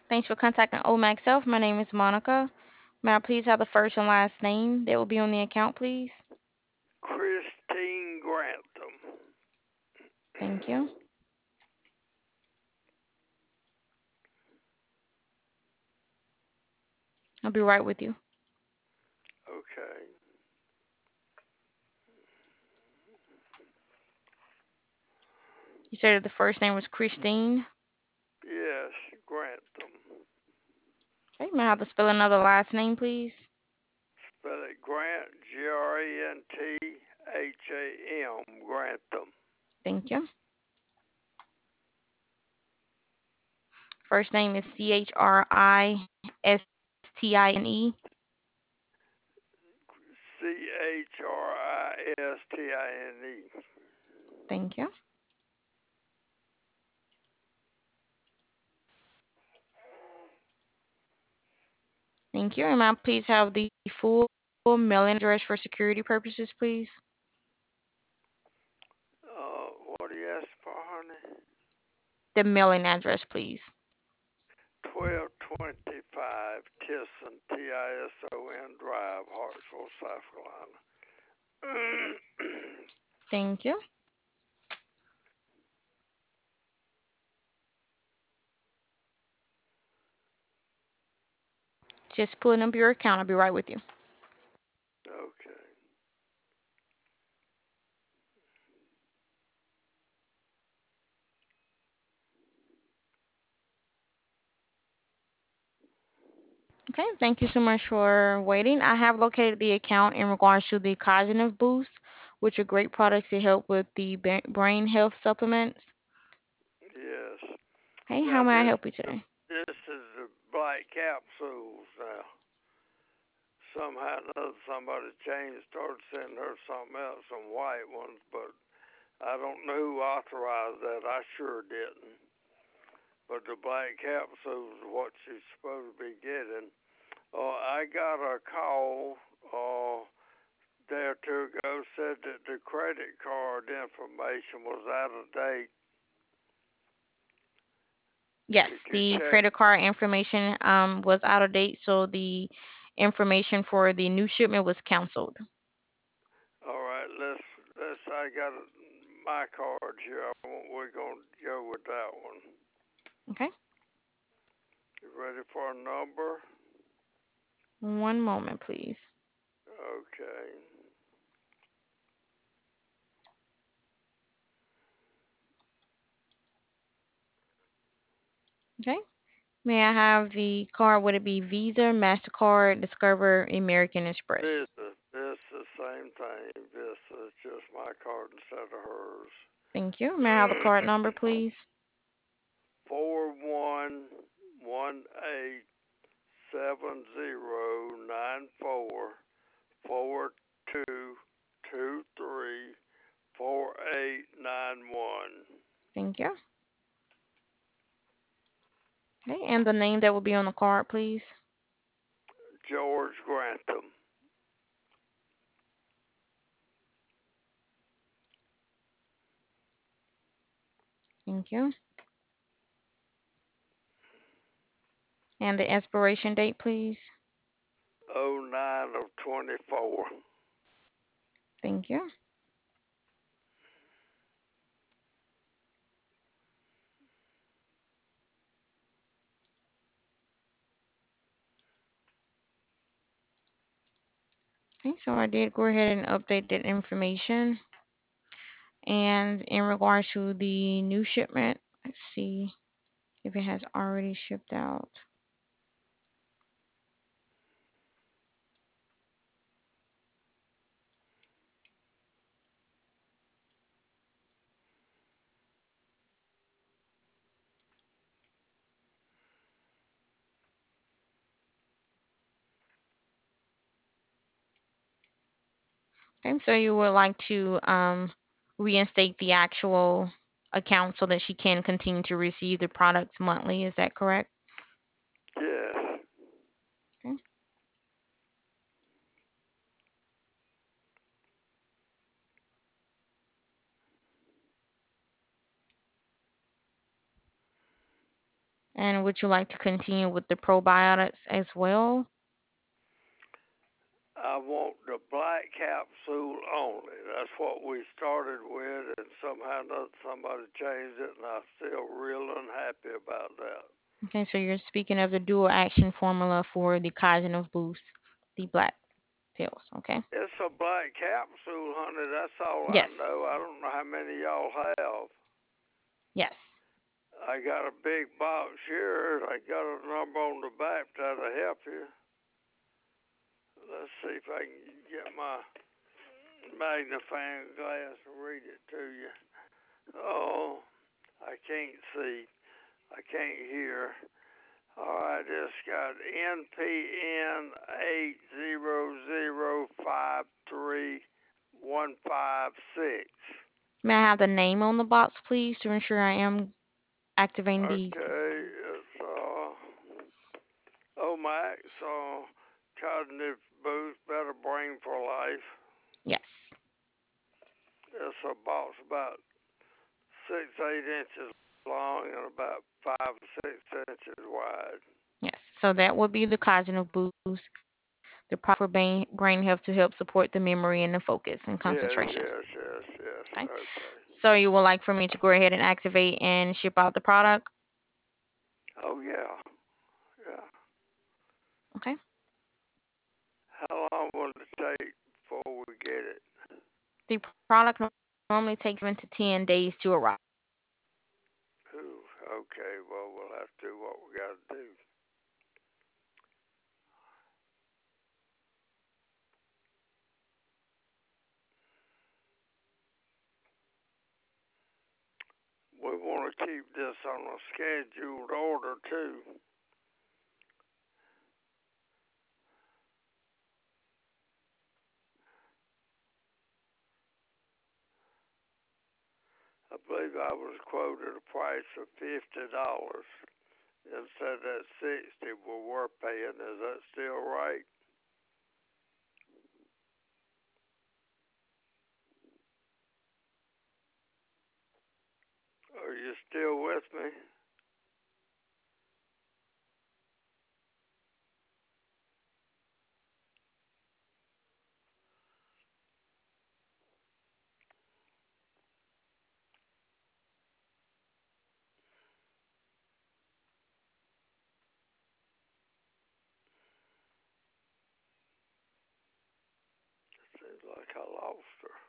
Thanks for contacting Omax Self. My name is Monica. May I please have the first and last name that will be on the account, please? Christine Grantham. Thank you. I'll be right with you. Okay. You said that the first name was Christine. Yes, Grantham. Okay, may I have the spelling of the last name, please? Spell it Grant, Grantham, Grantham. Thank you. First name is Christine. Christine. Thank you. Thank you. And may I please have the full mailing address for security purposes, please? What do you ask for, honey? The mailing address, please. 1225 Tison, Tison Drive, Hartsville, South Carolina. Thank you. Just pulling up your account. I'll be right with you. Okay. Okay, thank you so much for waiting. I have located the account in regards to the cognitive boost, which are great products to help with the brain health supplements. Yes. Hey, how Now may I this help you today? this is the black capsules now. Somehow or another somebody changed, started sending her something else, some white ones, but I don't know who authorized that. I sure didn't. But the black capsules are what she's supposed to be getting. I got a call day or two ago, said that the credit card information was out of date. Did Yes, you the check? credit card information was out of date, so the information for the new shipment was canceled. All right, let's. I got my cards here. We're gonna go with that one. Okay, You ready for a number? one moment, please. Okay. Okay, may I have the card? Would it be Visa, MasterCard, Discover, American Express? This the same thing. This is just my card instead of hers. Thank you. May I have the card number, please? 41187094223891. Thank you. Okay, and the name that will be on the card, please. George Grantham. Thank you. And the expiration date, please. '09 of 24. Thank you. Okay, so I did go ahead and update that information. And in regards to the new shipment, let's see if it has already shipped out. Okay, so you would like to reinstate the actual account so that she can continue to receive the products monthly. Is that correct? Yes. Okay. And would you like to continue with the probiotics as well? I want the black capsule only. That's what we started with, and somehow or another somebody changed it, and I'm still real unhappy about that. Okay, so you're speaking of the dual action formula for the Cognitive Boost, the black pills. Okay. It's a black capsule, honey. That's all I Yes. know. I don't know how many y'all have. Yes. I got a big box here. I got a number on the back that'll help you. Let's see if I can get my magnifying glass and read it to you. Oh, I can't see. I can't hear. All right, it's got NPN 800531556. May I have the name on the box, please, to ensure I am activating the. Okay, it's Omax, Cognitive Boost, Better Brain for Life. Yes. It's a box about 6, 8 inches long and about 5, 6 inches wide. Yes. So that would be the Cognitive Boost, the proper brain health to help support the memory and the focus and Yes, concentration. yes, yes, yes. Okay. Okay. So you would like for me to go ahead and activate and ship out the product? Oh yeah, yeah. Okay. How long will it take before we get it? The product normally takes 7 to 10 days to arrive. Ooh, okay. Well, we'll have to do what we got to do. We want to keep this on a scheduled order too. I believe I was quoted a price of $50 instead of that 60 we were paying. Is that still right? Are you still with me? Seems like I lost her.